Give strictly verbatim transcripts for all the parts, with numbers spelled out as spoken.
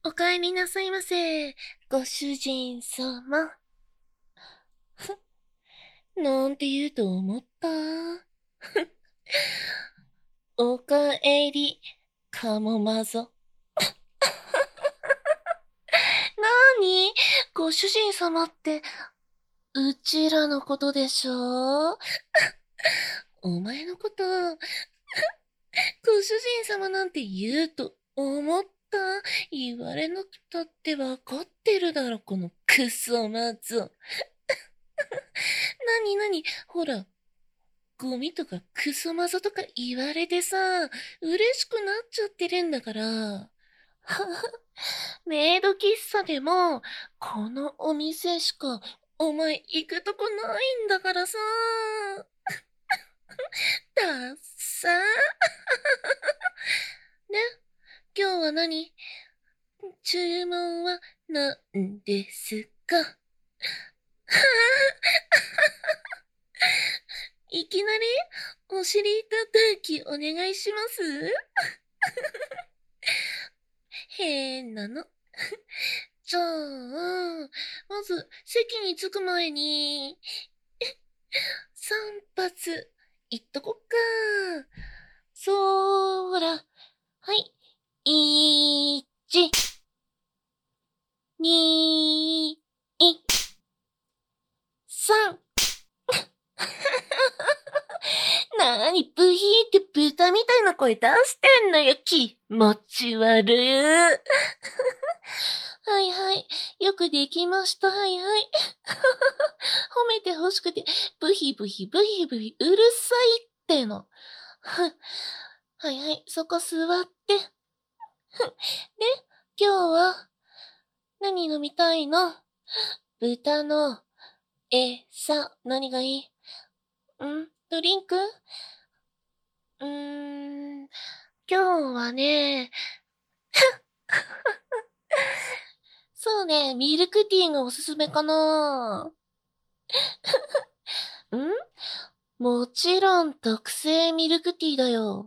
お帰りなさいませ、ご主人様。ふ、なんて言うと思ったおかえり、かもまぞ。なにご主人様って、うちらのことでしょお前のこと、ご主人様なんて言うと思った。言われなくたってわかってるだろ、このクソマゾ。なになにほら、ゴミとかクソマゾとか言われてさ、嬉しくなっちゃってるんだから。メイド喫茶でも、このお店しかお前行くとこないんだからさ。だっさー。ね、今日は何注文は何ですか？いきなりお尻叩きお願いします？変なの。じゃあ、まず席に着く前に、三発言っとこっか。そーら、はい。いち、に、さん。なーに、ブヒーって豚みたいな声出してんのよ、気持ち悪い。はいはい。よくできました。はいはい。褒めて欲しくて、ブヒブヒブヒブヒうるさいっての。はいはい。そこ座って。で、今日は何飲みたいの？豚の餌、何がいい？ん？ドリンク？うーん、今日はね、そうね、ミルクティーがおすすめかな。ん？もちろん特製ミルクティーだよ。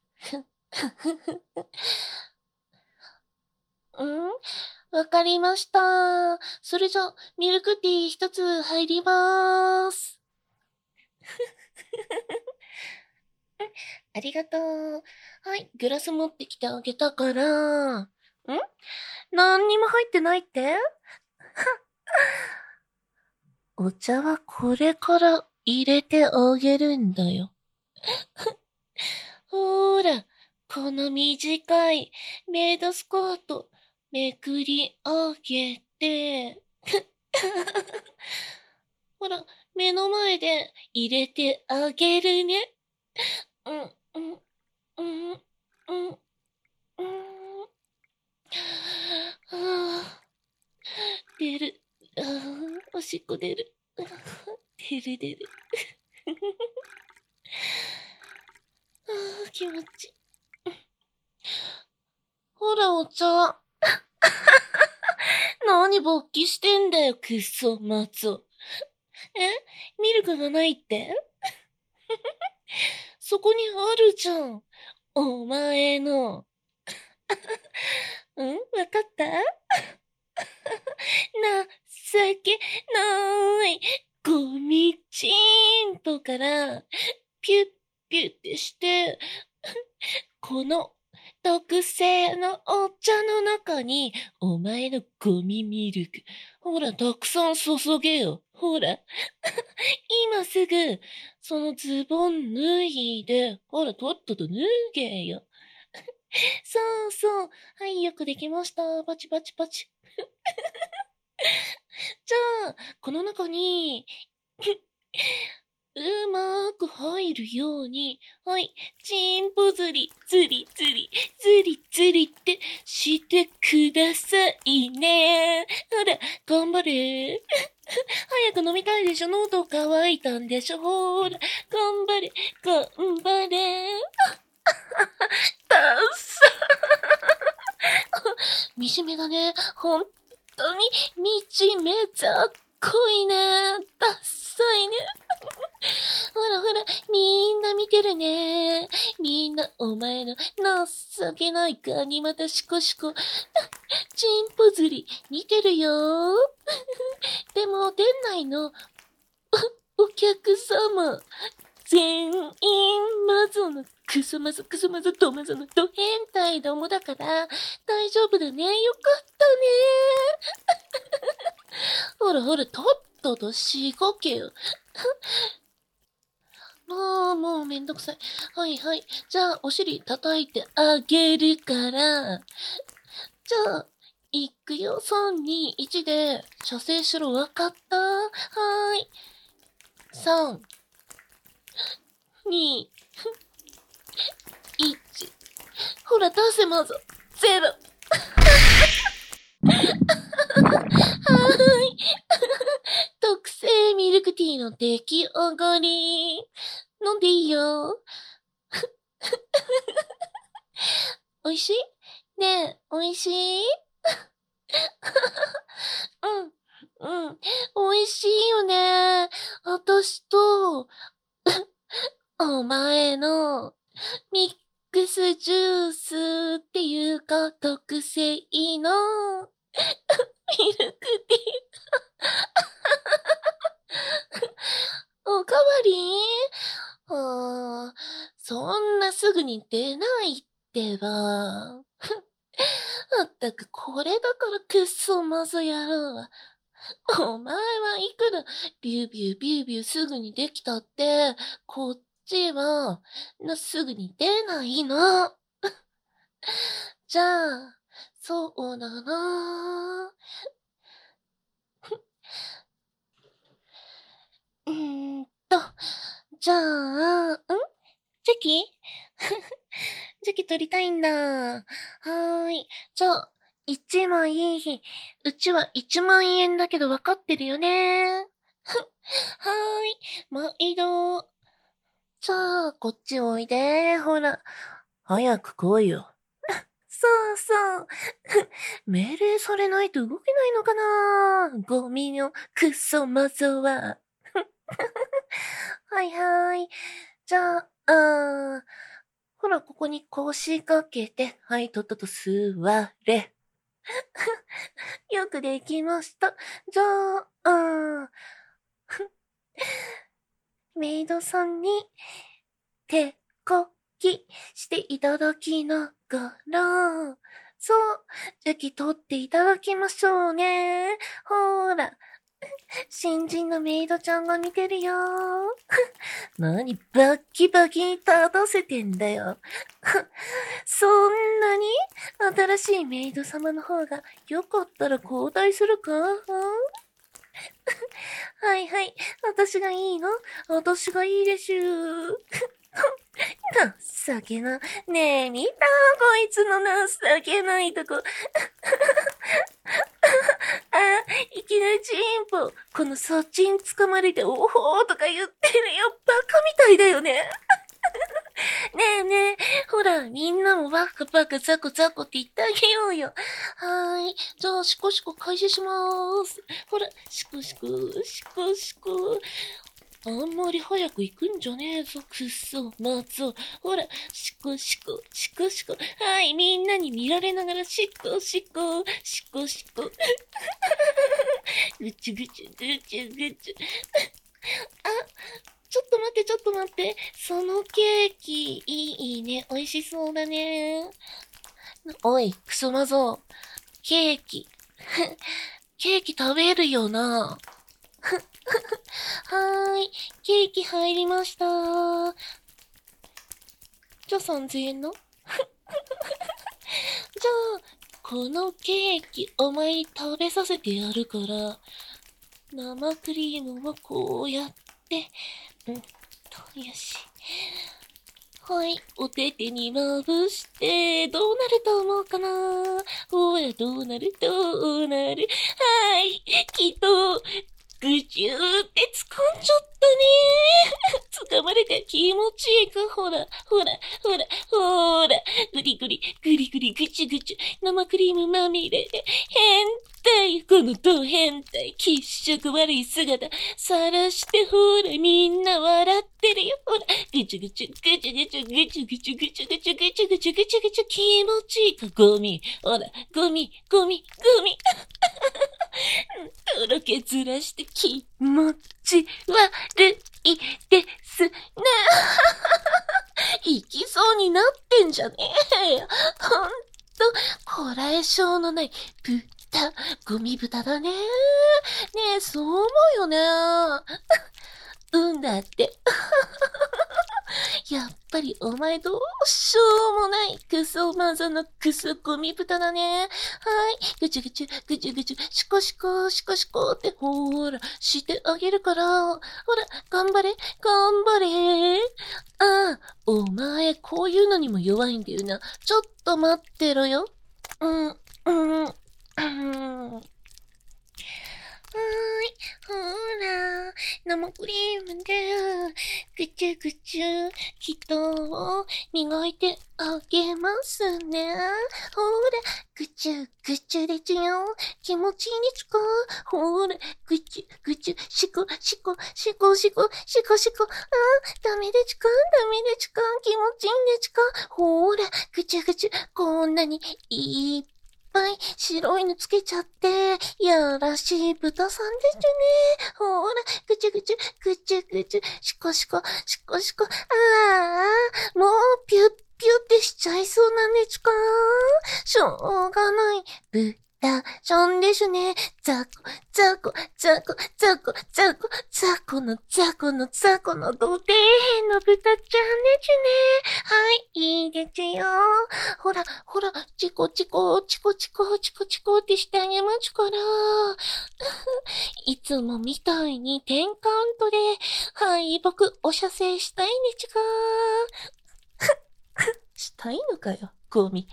ん？わかりました。それじゃ、ミルクティー一つ入りまーす。ありがとう。はい、グラス持ってきてあげたから。ん？何にも入ってないって？お茶はこれから入れてあげるんだよ。ほーら、この短いメイドスカートめくり上げて、ほら、目の前で入れてあげるね。うん、うん、うん、うん、うん。ああ、出る。ああ、おしっこ出る。出る出る。ああ、気持ちいい。ほら、お茶。何勃起してんだよ、くっそ、マツオ。え？ミルクがないって？そこにあるじゃん。お前の。うんわかった？情けない。ゴミチーンとから、ピュッピュッってして、この特製のお茶の中に、お前のゴミミルク。ほら、たくさん注げよ。ほら。今すぐ、そのズボン脱いで、ほら、とっとと脱げよ。そうそう。はい、よくできました。パチパチパチ。じゃあ、この中に、うまーく入るように、はい、チンポずり、ずりずり、ずりずりってしてくださいね。ほら、頑張れ。早く飲みたいでしょ？喉乾いたんでしょ？ほら、頑張れ、頑張れ。だっさ。惨めだね。ほんとに、惨めざっこいね。ダッサいね。ほらほら、みんな見てるね。みんなお前の情けないガニ股シコシコ。 チンポ釣り見てるよ。でも店内のお客様、全員マゾのクソマゾクソマゾドマゾのド変態どもだから大丈夫だね。よかったね。ほらほら、とっととしごけよ。もう、もうめんどくさい。はいはい。じゃあ、お尻叩いてあげるから。じゃあ、いくよ。さん、に、いちで、射精しろ。わかった？はーい。さん、に、いち。ほら、出せまず。ゼロ。はーい。特製ミルクティーの出来上がり。飲んでいいよ。おいしい？ねえ、おいしい？うん、うん、おいしいよね。あたしと、お前のミックスジュースっていうか特製のミルクティー。おかわり？あー、そんなすぐに出ないってば。まったくこれだからくっそまずやろうわ。お前はいくらビュービュービュービューすぐにできたって、こっちは、な、すぐに出ないの。じゃあ、そうだな。うーんと、じゃあ、んチェキチェキ取りたいんだ。はーい。じゃあ、一枚、うちはいちまんえんだけど分かってるよね。はーい。毎度。じゃあ、こっちおいで。ほら。早く来いよ。そうそう。命令されないと動けないのかな？ゴミのクソマゾは。はいはい。じゃあ、あー、ほら、ここに腰掛けて、はい、とっとと座れ。よくできました。じゃあ、あー、メイドさんに手こきしていただきながら、そう、邪気取っていただきましょうね。ほーら、新人のメイドちゃんが見てるよ。何バッキバキに立たせてんだよ。そんなに新しいメイド様の方がよかったら交代するか？はいはい。私がいいの？私がいいでしゅ。情けな。ねえ、見た？こいつの情けないとこ。あ、いきなりチンポ。このそっちに掴まれて、おほーとか言ってるよ。バカみたいだよね。ねえねえ、ほら、みんなもバカバカザコザコって言ってあげようよ。はーい。じゃあ、シコシコ開始しまーす。ほら、シコシコ、シコシコ。あんまり早く行くんじゃねえぞ、くっそ、まず。ほら、シコシコ、シコシコ。はい、みんなに見られながら、シコシコ、シコシコ。ぐちゅぐちゅ、ぐちゅぐちゅ。あ、ちょっと待って、ちょっと待って。そのケーキ、いい、いいね。美味しそうだね。おい、クソマゾ。ケーキ。ケーキ食べるよな。はーい。ケーキ入りました。じゃあさんぜんえんな。じゃあ、このケーキお前に食べさせてやるから、生クリームもこうやって、うんと、よし。はい、お手手にまぶして、どうなると思うかな？ほら、どうなるどうなるはい、きっと、ぐちゅーって掴んじゃったねー。掴まれて気持ちいいかほら、ほら、ほら、ほら、ぐりぐり、ぐりぐり、ぐちゅぐちゅ、生クリームまみれで、変したい、このド変態、気色悪い姿、さらしてほら、みんな笑ってるよ。ほら、ぐちゅぐちゅ、ぐちゅぐちゅ、ぐちゅぐちゅ、ぐちゅぐちゅ、ぐちゅぐちゅ、ぐちゅぐちゅ、気持ちいいか、ゴミ。ほら、ゴミ、ゴミ、ゴミ。とろけずらして気持ち悪いですね。行きそうになってんじゃねえよ。ほんと、こらえ性のない豚、ゴミ豚だね。ねえ、そう思うよね。うんだって。やっぱりお前どうしようもないクソマザのクソゴミ豚だね。はい。ぐちゅぐちゅ、ぐちゅぐちゅ、シコシコ、シコシコってほーら、してあげるから。ほら、頑張れ、頑張れ。ああ、お前こういうのにも弱いんだよな。ちょっと待ってろよ。うん、うん、うん。はーい、ほーら、生クリームで、ぐちゅぐちゅ、人を磨いてあげますね。ほーら、ぐちゅぐちゅでちゅよ、気持ちいいですか？ほーら、ぐちゅぐちゅ、しこ、しこ、しこしこ、しこしこ、あー、ダメですか？ダメですか？気持ちいいんですか？ほーら、ぐちゅぐちゅ、こんなにいっぱい白いのつけちゃって、やらしい豚さんですね。ほら、ぐちゅぐちゅ、ぐちゅぐちゅ、しこしこ、しこしこ、ああ、もうピュッピュってしちゃいそうなんですか？しょうがない。豚ちゃんですね。ザコ、ザコ、ザコ、ザコ、ザコ、ザコのザコのザコのど底辺の豚ちゃんですね。はい、いいですよ。ほら、ほら、チコチコ、チコチコ、チコチコってしてあげますから。いつもみたいにテンカウントで敗北お射精したいんですが。したいのかよ、ゴミ。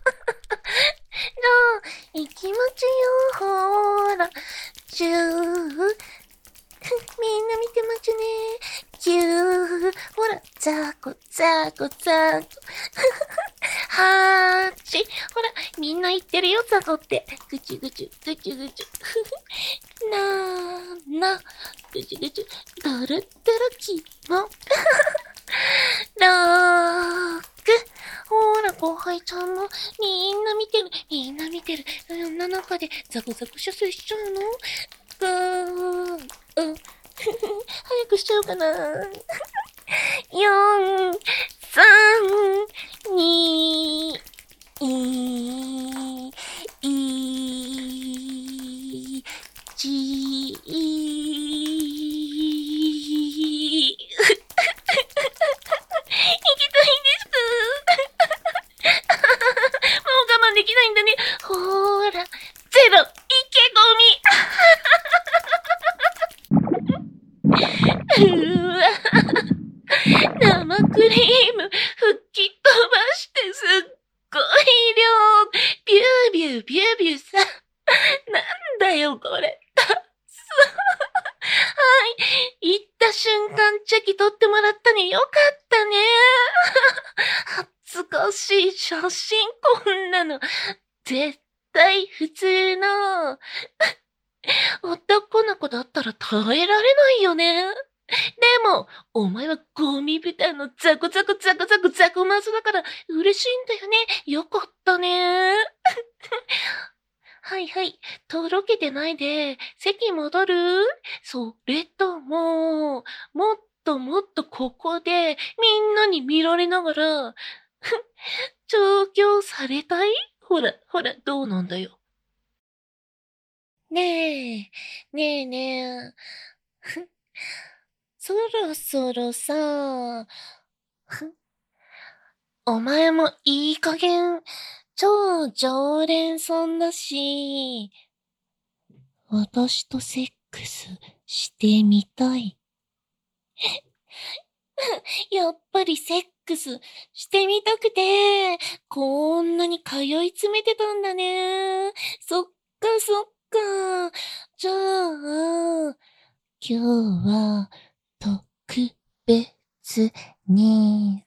どう、行きまちよ、ほーら。チュー。みんな見てますね。キュー。ほら、ザコ、ザコ、ザコ。はーち。ほら、みんな言ってるよ、ザコって。ぐちゅぐちゅ、ぐちゅぐちゅ。なーな。ぐちゅぐちゅ。ドルドルキモ。ろーく。ほら、後輩ちゃんも、みんな見てる。みんな見てる。そんな中で、ザコザコ射精しちゃうの？ぐー。うん。早くしちゃおうかな。よん、さん、に、い、い、ち、できないんだね。ほーら、ゼロ、いけゴミ。うわ、生クリーム吹き飛ばしてすっごい量。ビュービュービュービューさ。なんだよこれ。はい。行った瞬間チェキ撮ってもらったね。よかったね。恥ずかしい写真こんなの。絶対普通の男の子だったら耐えられないよね。でも、お前はゴミ豚のザコザコザコザコザコマスだから嬉しいんだよね。よかったね。はいはい。とろけてないで、席戻る？それとも、もっともっとここでみんなに見られながら、調教されたい？ほら、ほら、どうなんだよ。ねえ、ねえねえ。そろそろさ、お前もいい加減、超常連さんだし、私とセックスしてみたい。やっぱりセックスしてみたくて、こんなに通い詰めてたんだね。そっかそっか。じゃあ、今日は特別に、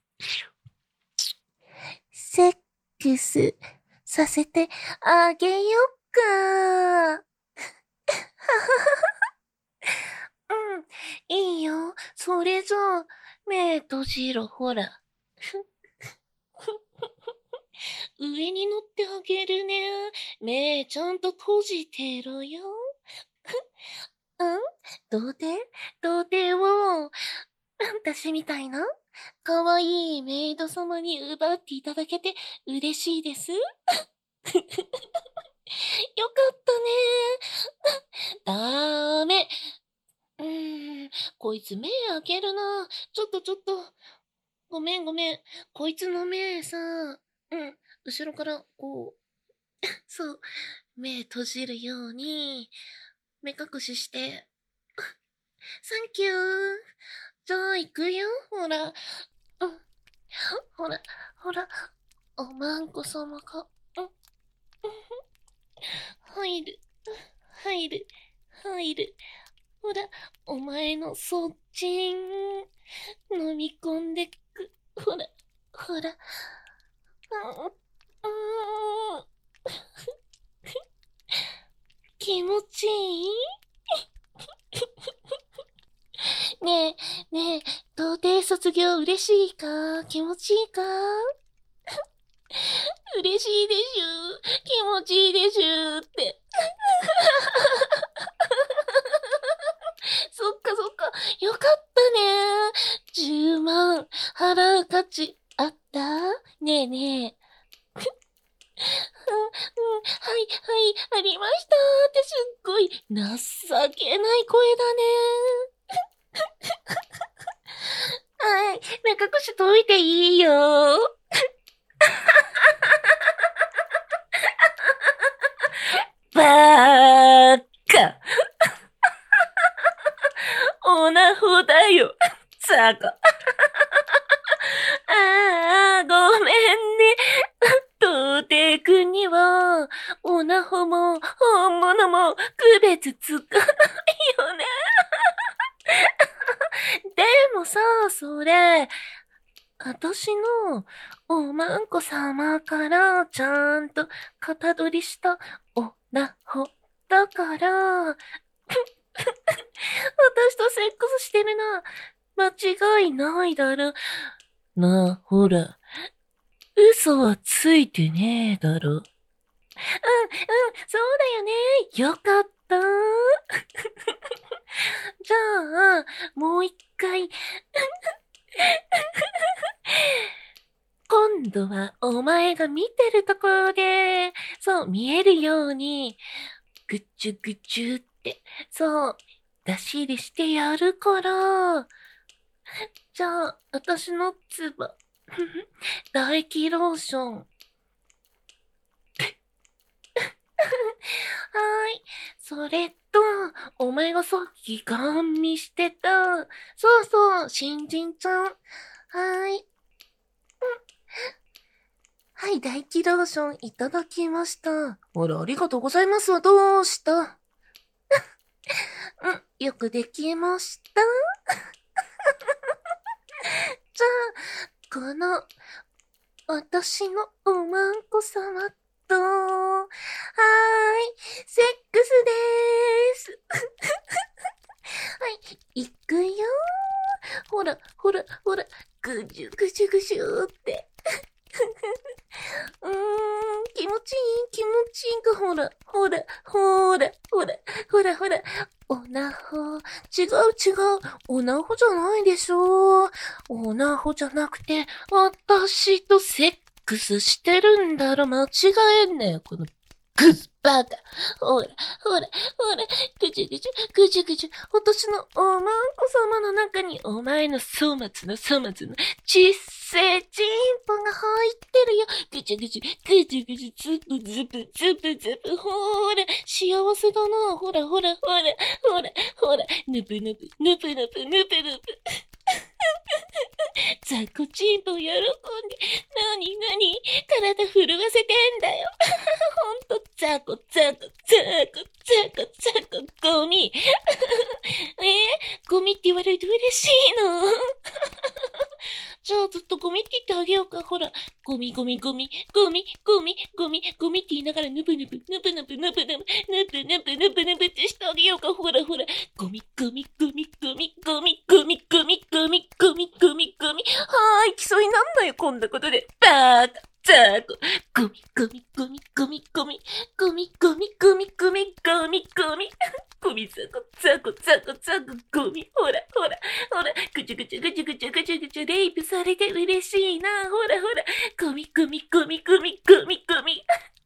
セックスさせてあげよっか。 それじゃあ、目閉じろ、ほら。上に乗ってあげるね。目ちゃんと閉じてろよ。うん童貞童貞を、私みたいな、かわいいメイド様に奪っていただけて嬉しいです。よかったね。ダメ。うーん、こいつ目開けるな。ちょっとちょっと。ごめんごめん。こいつの目さ、うん、後ろからこう、そう、目閉じるように、目隠しして。サンキュー。じゃあ行くよ。ほら。うん。ほら、ほら。おまんこ様が。うん。入る。入る。入る。ほら、お前のそっちん。飲み込んでく。ほら、ほら。うん。うん。気持ちいいねえ、ねえ、童貞卒業嬉しいか気持ちいいか嬉しいでしゅ。気持ちいいでしゅって。そっかそっか。よかったね。じゅうまん払う価値あったねえねえ。うん、うん、はい、はい、ありましたってすっごい情けない声だね。はい、目隠し解いていいよ。バーカ。オナホだよ。ザコ。ああ、ごめんね。童貞くんには、オナホも本物も区別つかないよね。でもさ、それ、あたしのおまんこ様からちゃんと型取りしたオナホだから、私とセックスしてるな。間違いないだろ。なあ、ほら。嘘はついてねえだろ。うん、うん、そうだよね。よかった。じゃあ、もう一回。今度はお前が見てるところで、そう、見えるように、ぐちゅぐちゅって、そう、出し入れしてやるから。じゃあ、私のつば、唾液ローション。はーい。それと、お前がさっきガン見してた、そうそう、新人ちゃん。はーい。はい、唾液ローションいただきました。あら、ありがとうございますわ。どうしたうん、よくできました。じゃあ、この、私のおまんこ様と、はーい、セックスでーす。はい、行くよー。ほら、ほら、ほら、ぐじゅぐじゅぐじゅーって。うーん、気持ちいい、気持ちいいか、ほら、ほら、ほら、ほら、ほら、ほら、おなほ、違う違う、おなほじゃないでしょ。おなほじゃなくて、私とセックスしてるんだろ、間違えんなよ、この、グズバカ。ほら、ほら、ほら、ぐじゅぐじゅ、ぐじゅぐじゅ、私のおまんこ様の中に、お前の粗末の粗末の、ちっせーチンポが入ってるよ。ぐちゅぐちゅ、ぐちゅぐちゅ、ズブズブ、ズブズブ、ほーら、幸せだな。ほらほらほら、ほら、ほら、ぬぶぬぶ、ぬぶぬぶ、ぬぶぬぶ。ザコチンポ喜んで、なになに、体震わせてんだよ。ほんと、ザコ、ザコ、ザコ、ザコ、ザコ、ゴミ。えー、ゴミって言われると嬉しいのじゃあずっとゴミって言ってあげようか。ほら、ゴミゴミゴミ、ゴミ、ゴミ、ゴミ、ゴミって言いながらぬぶぬぶ、ぬぶぬぶ、ぬぶぬぶ、ぬぶぬぶ、ぬぶぬぶってしてあげようか。ほらほら、ゴミゴミゴミゴミ、ゴミゴミゴミみゴミゴミゴミ。ゴミザコザコザコザコゴミ。ほらほらほら。ぐちゅぐちゅぐちゅぐちゅぐちゅぐちゅ。レイプされて嬉しいな。ほらほら。ゴミゴミゴミゴミゴミゴミ。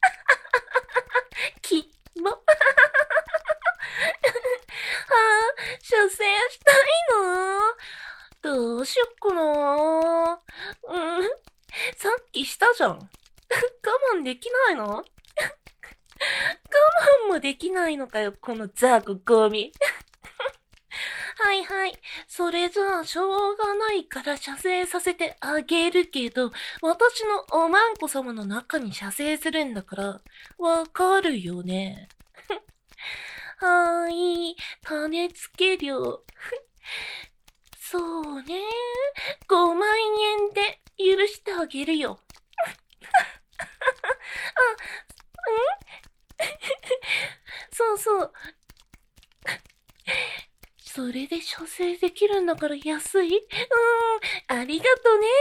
きも。はあ、射精したいの？どうしよっかな。うん。さっきしたじゃん。我慢できないの？我慢もできないのかよ、このザコゴミ。はいはい。それじゃあ、しょうがないから射精させてあげるけど、私のおまんこ様の中に射精するんだから、わかるよね。はーい。種付け料。そうね。ごまん円で許してあげるよ。あ、んそうそう。それで射精できるんだから安い？うーん、ありがとね。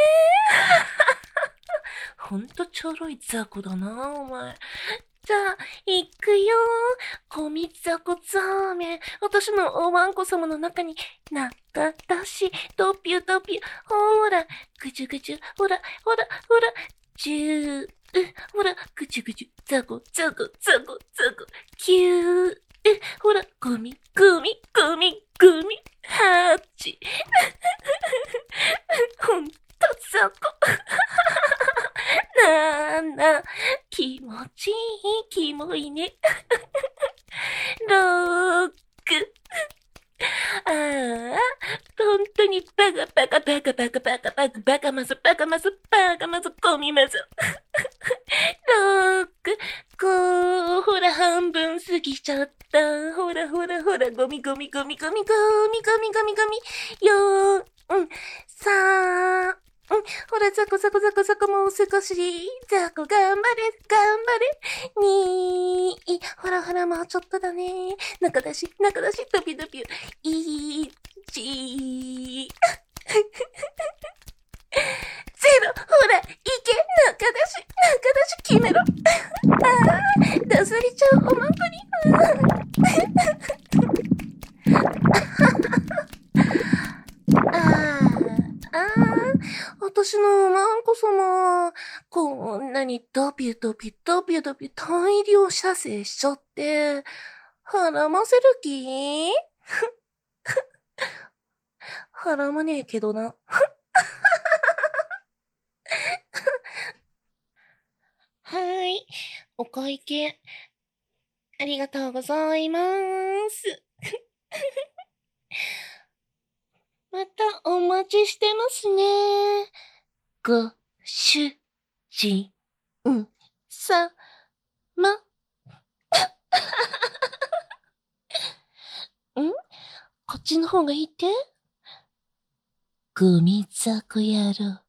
ほんとちょろい雑魚だな、お前。じゃあ、行くよー。小みざこザーメン。私のおわんこ様の中に、中だし、ドピュドピュ。ほら、ぐちゅぐちゅ。ほら、ほら、ほら、じゅう。ほら、ぐちゅぐちゅ。ザコ、ザコ、ザコ、ザコ。きゅう。ほら、ゴミ、ゴミ、ゴミ、ゴミ。はち。ほんとザコ。なーな、気持ちいい、キモいね。ろく。ああ、ほんとにバカバカバカバカバカバカバカマスバカマスバカマスゴミマス。ろく、ご、ほら半分過ぎちゃった。ほらほらほら、ゴミゴミゴミゴミゴミゴミゴミゴミ。よん、さん、うん、ほら、ザコザコザコザコもう少し。ザコ頑張れ、頑張れ。にー、ほらほら、もうちょっとだね。中出し、中出し、ドビドビュ。いち、ゼロ、ほら、いけ、中出し、中出し決めろ。あー、出されちゃう、おまんこに。あー、あー、私のおまんこ様、こんなにドビュドビュドビュドビュ大量射精しちゃって、絡ませる気？絡まねえけどな。はーい。お会計、ありがとうございます。またお待ちしてますね。ご主人さま。ん？こっちの方がいいって？ゴミザコ野郎。